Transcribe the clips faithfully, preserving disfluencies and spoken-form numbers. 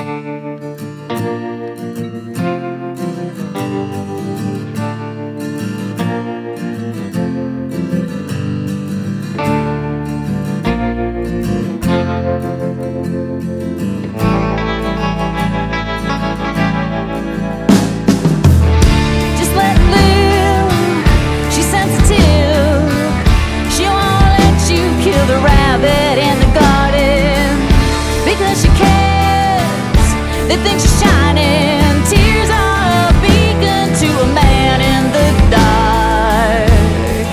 They think she's shining. Tears are a beacon to a man in the dark.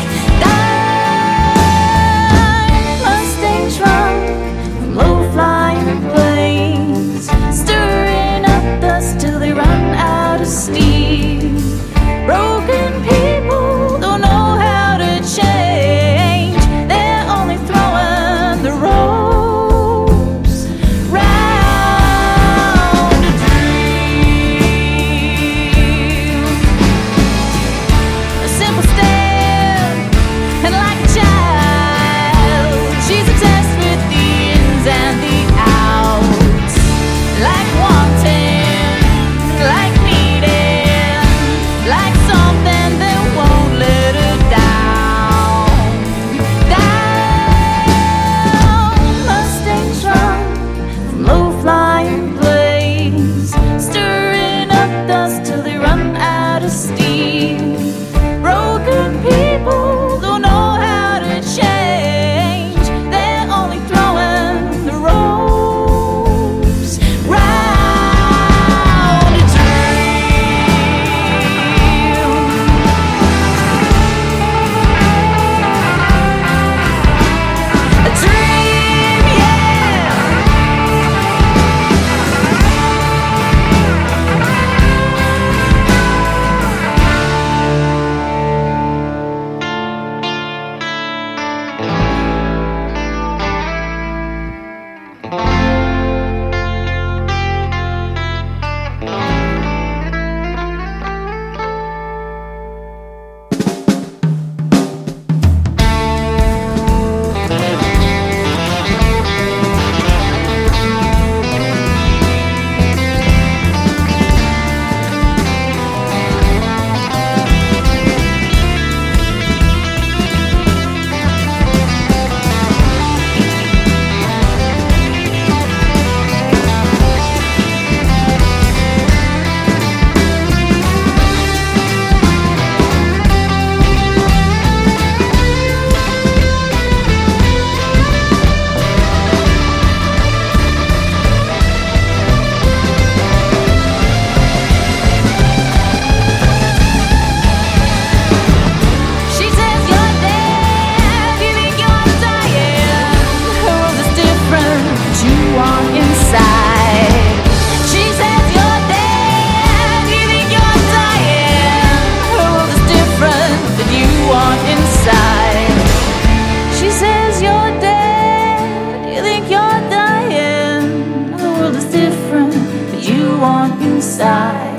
Dark Mustangs run from low-flying planes, stirring up dust till they run out of steam. Broken people don't know how to change. They're only throwing the rope. Inside.